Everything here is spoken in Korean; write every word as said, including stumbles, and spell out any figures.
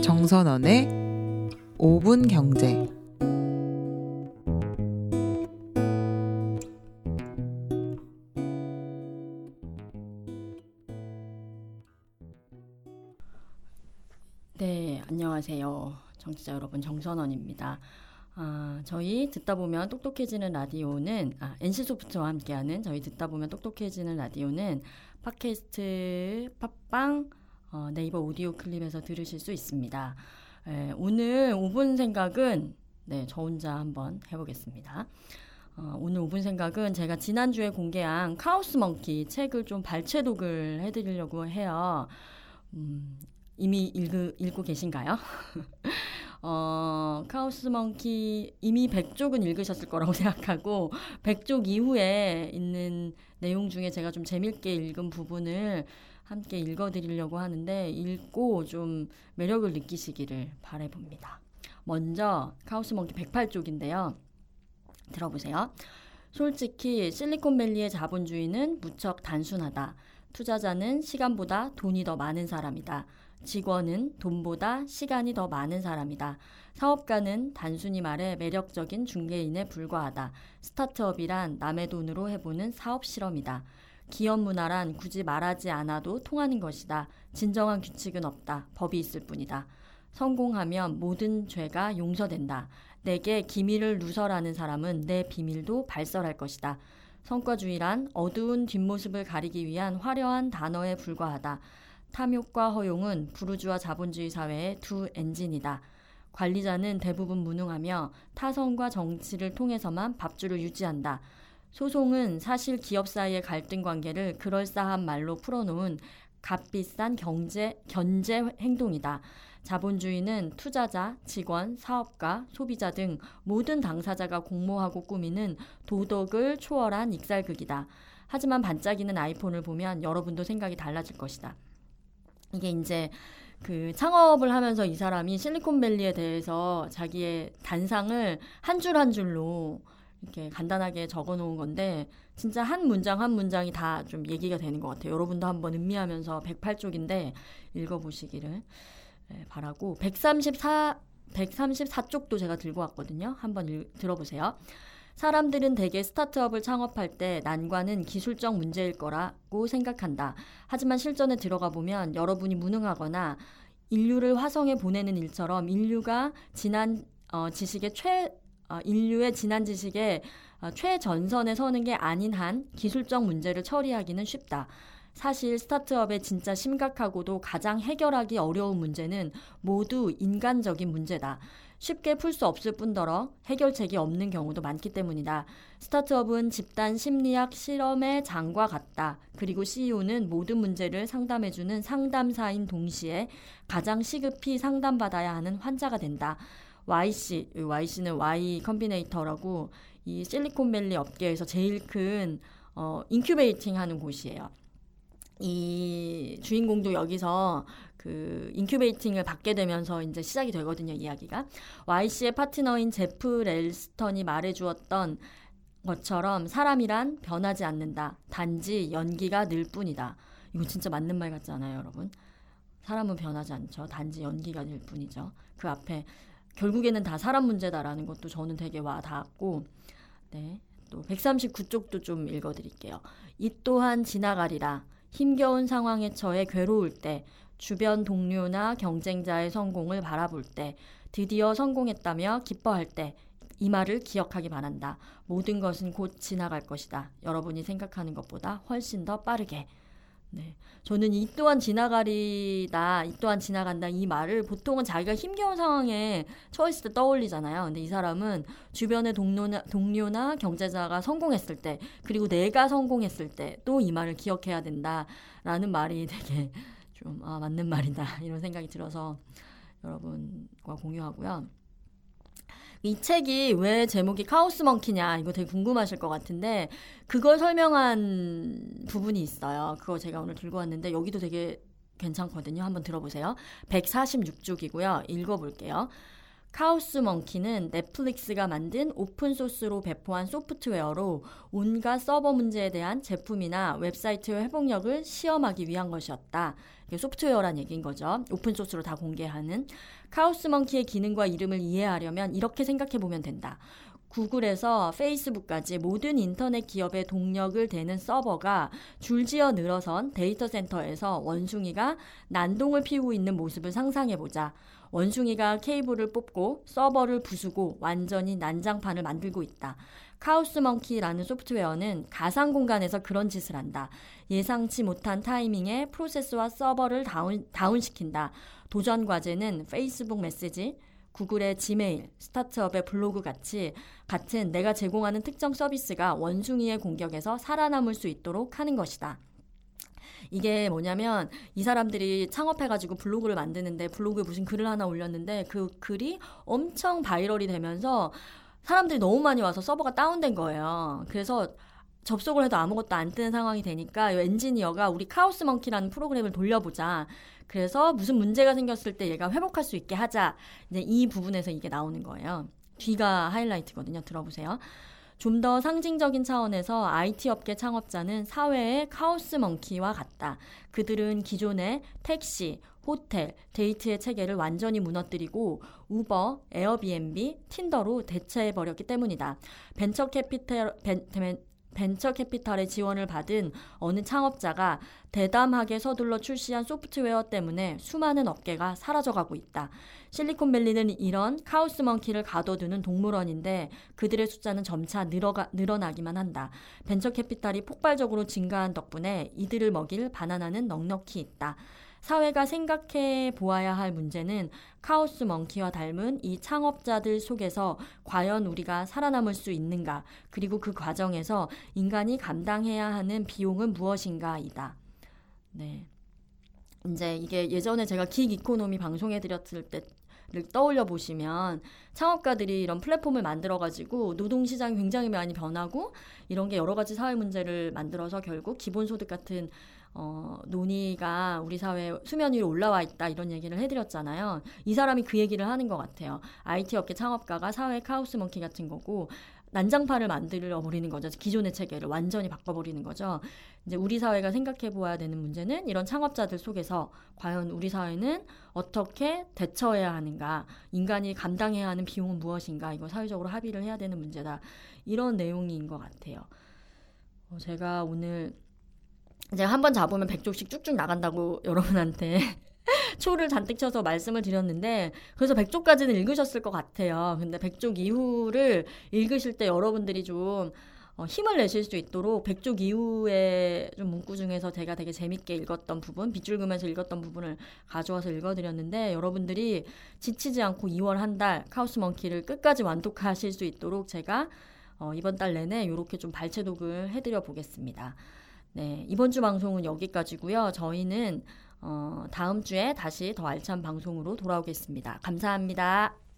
정선원의 오 분 경제. 네, 안녕하세요. 청취자 여러분, 정선원입니다. 아, 저희 듣다 보면 똑똑해지는 라디오는 아, 엔씨소프트와 함께하는 저희 듣다 보면 똑똑해지는 라디오는 팟캐스트, 팟빵, 어, 네이버 오디오 클립에서 들으실 수 있습니다. 에, 오늘 오 분 생각은 네, 저 혼자 한번 해보겠습니다. 어, 오늘 오 분 생각은 제가 지난주에 공개한 카오스 멍키 책을 좀 발췌독을 해드리려고 해요. 음, 이미 읽으, 읽고 계신가요? 어, 카오스 멍키 이미 백 쪽은 읽으셨을 거라고 생각하고 백 쪽 이후에 있는 내용 중에 제가 좀 재밌게 읽은 부분을 함께 읽어드리려고 하는데 읽고 좀 매력을 느끼시기를 바라봅니다. 먼저 카오스 멍키 백팔 쪽인데요. 들어보세요. 솔직히 실리콘밸리의 자본주의는 무척 단순하다. 투자자는 시간보다 돈이 더 많은 사람이다. 직원은 돈보다 시간이 더 많은 사람이다. 사업가는 단순히 말해 매력적인 중개인에 불과하다. 스타트업이란 남의 돈으로 해보는 사업 실험이다. 기업 문화란 굳이 말하지 않아도 통하는 것이다. 진정한 규칙은 없다. 법이 있을 뿐이다. 성공하면 모든 죄가 용서된다. 내게 기밀을 누설하는 사람은 내 비밀도 발설할 것이다. 성과주의란 어두운 뒷모습을 가리기 위한 화려한 단어에 불과하다. 탐욕과 허용은 부르주아 자본주의 사회의 두 엔진이다. 관리자는 대부분 무능하며 타성과 정치를 통해서만 밥줄을 유지한다. 소송은 사실 기업 사이의 갈등 관계를 그럴싸한 말로 풀어놓은 값비싼 경제, 견제 행동이다. 자본주의는 투자자, 직원, 사업가, 소비자 등 모든 당사자가 공모하고 꾸미는 도덕을 초월한 익살극이다. 하지만 반짝이는 아이폰을 보면 여러분도 생각이 달라질 것이다. 이게 이제 그 창업을 하면서 이 사람이 실리콘밸리에 대해서 자기의 단상을 한 줄 한 줄로 이렇게 간단하게 적어 놓은 건데 진짜 한 문장 한 문장이 다 좀 얘기가 되는 것 같아요. 여러분도 한번 음미하면서 백팔 쪽인데 읽어보시기를 바라고 백삼십사, 백삼십사 쪽도 제가 들고 왔거든요. 한번 읽, 들어보세요. 사람들은 대개 스타트업을 창업할 때 난관은 기술적 문제일 거라고 생각한다. 하지만 실전에 들어가 보면 여러분이 무능하거나 인류를 화성에 보내는 일처럼 인류가 지난 어, 지식의 최 어, 인류의 지난 지식의 어, 최전선에 서는 게 아닌 한 기술적 문제를 처리하기는 쉽다. 사실 스타트업의 진짜 심각하고도 가장 해결하기 어려운 문제는 모두 인간적인 문제다. 쉽게 풀 수 없을 뿐더러 해결책이 없는 경우도 많기 때문이다. 스타트업은 집단 심리학 실험의 장과 같다. 그리고 씨이오는 모든 문제를 상담해주는 상담사인 동시에 가장 시급히 상담받아야 하는 환자가 된다. 와이씨, 와이씨는 Y 컴비네이터라고 이 실리콘밸리 업계에서 제일 큰 어, 인큐베이팅 하는 곳이에요. 이 주인공도 여기서 그 인큐베이팅을 받게 되면서 이제 시작이 되거든요, 이야기가. 와이씨의 파트너인 제프 렐스턴이 말해주었던 것처럼 사람이란 변하지 않는다. 단지 연기가 늘 뿐이다. 이거 진짜 맞는 말 같지 않아요, 여러분? 사람은 변하지 않죠. 단지 연기가 늘 뿐이죠. 그 앞에 결국에는 다 사람 문제다라는 것도 저는 되게 와 닿았고, 네, 또 백삼십구 쪽도 좀 읽어드릴게요. 이 또한 지나가리라. 힘겨운 상황에 처해 괴로울 때, 주변 동료나 경쟁자의 성공을 바라볼 때, 드디어 성공했다며 기뻐할 때, 이 말을 기억하기 바란다. 모든 것은 곧 지나갈 것이다. 여러분이 생각하는 것보다 훨씬 더 빠르게. 네, 저는 이 또한 지나가리다, 이 또한 지나간다 이 말을 보통은 자기가 힘겨운 상황에 처했을 때 떠올리잖아요. 근데 이 사람은 주변의 동료나, 동료나 경제자가 성공했을 때, 그리고 내가 성공했을 때 또 이 말을 기억해야 된다라는 말이 되게 좀 아, 맞는 말이다 이런 생각이 들어서 여러분과 공유하고요. 이 책이 왜 제목이 카오스 멍키냐 이거 되게 궁금하실 것 같은데 그걸 설명한 부분이 있어요. 그거 제가 오늘 들고 왔는데 여기도 되게 괜찮거든요. 한번 들어보세요. 백사십육 쪽이고요. 읽어볼게요. 카오스몽키는 넷플릭스가 만든 오픈소스로 배포한 소프트웨어로 온갖 서버 문제에 대한 제품이나 웹사이트의 회복력을 시험하기 위한 것이었다. 이게 소프트웨어란 얘기인 거죠. 오픈소스로 다 공개하는. 카오스몽키의 기능과 이름을 이해하려면 이렇게 생각해 보면 된다. 구글에서 페이스북까지 모든 인터넷 기업의 동력을 대는 서버가 줄지어 늘어선 데이터 센터에서 원숭이가 난동을 피우고 있는 모습을 상상해보자. 원숭이가 케이블을 뽑고 서버를 부수고 완전히 난장판을 만들고 있다. 카오스몽키라는 소프트웨어는 가상 공간에서 그런 짓을 한다. 예상치 못한 타이밍에 프로세스와 서버를 다운, 다운시킨다. 도전 과제는 페이스북 메시지, 구글의 지메일, 스타트업의 블로그 같이 같은 내가 제공하는 특정 서비스가 원숭이의 공격에서 살아남을 수 있도록 하는 것이다. 이게 뭐냐면 이 사람들이 창업해가지고 블로그를 만드는데 블로그에 무슨 글을 하나 올렸는데 그 글이 엄청 바이럴이 되면서 사람들이 너무 많이 와서 서버가 다운된 거예요. 그래서 접속을 해도 아무것도 안 뜨는 상황이 되니까 이 엔지니어가 우리 카오스몽키라는 프로그램을 돌려보자. 그래서 무슨 문제가 생겼을 때 얘가 회복할 수 있게 하자. 이제 이 부분에서 이게 나오는 거예요. 뒤가 하이라이트거든요. 들어보세요. 좀 더 상징적인 차원에서 아이티 업계 창업자는 사회의 카오스몽키와 같다. 그들은 기존의 택시, 호텔, 데이트의 체계를 완전히 무너뜨리고 우버, 에어비앤비, 틴더로 대체해버렸기 때문이다. 벤처 캐피탈, 벤, 벤, 벤처 캐피탈의 지원을 받은 어느 창업자가 대담하게 서둘러 출시한 소프트웨어 때문에 수많은 업계가 사라져가고 있다. 실리콘밸리는 이런 카오스몽키를 가둬두는 동물원인데 그들의 숫자는 점차 늘어가, 늘어나기만 한다. 벤처 캐피탈이 폭발적으로 증가한 덕분에 이들을 먹일 바나나는 넉넉히 있다. 사회가 생각해 보아야 할 문제는 카오스몽키와 닮은 이 창업자들 속에서 과연 우리가 살아남을 수 있는가, 그리고 그 과정에서 인간이 감당해야 하는 비용은 무엇인가이다. 네. 이제 이게 예전에 제가 긱 이코노미 방송해드렸을 때를 떠올려 보시면 창업가들이 이런 플랫폼을 만들어가지고 노동시장이 굉장히 많이 변하고 이런 게 여러 가지 사회 문제를 만들어서 결국 기본소득 같은 어, 논의가 우리 사회 수면 위로 올라와 있다 이런 얘기를 해드렸잖아요. 이 사람이 그 얘기를 하는 것 같아요. 아이티 업계 창업가가 사회 카오스몽키 같은 거고 난장판을 만들어 버리는 거죠. 기존의 체계를 완전히 바꿔버리는 거죠. 이제 우리 사회가 생각해 보아야 되는 문제는 이런 창업자들 속에서 과연 우리 사회는 어떻게 대처해야 하는가, 인간이 감당해야 하는 비용은 무엇인가, 이거 사회적으로 합의를 해야 되는 문제다. 이런 내용인 것 같아요. 어, 제가 오늘 제가 한 번 잡으면 백 쪽씩 쭉쭉 나간다고 여러분한테 초를 잔뜩 쳐서 말씀을 드렸는데 그래서 백 쪽까지는 읽으셨을 것 같아요. 근데 백 쪽 이후를 읽으실 때 여러분들이 좀 어, 힘을 내실 수 있도록 백 쪽 이후의 좀 문구 중에서 제가 되게 재밌게 읽었던 부분, 빗줄 그면서 읽었던 부분을 가져와서 읽어드렸는데 여러분들이 지치지 않고 이월 한 달 카오스몽키를 끝까지 완독하실 수 있도록 제가 어, 이번 달 내내 이렇게 좀 발췌독을 해드려 보겠습니다. 네, 이번 주 방송은 여기까지고요. 저희는 어, 다음 주에 다시 더 알찬 방송으로 돌아오겠습니다. 감사합니다.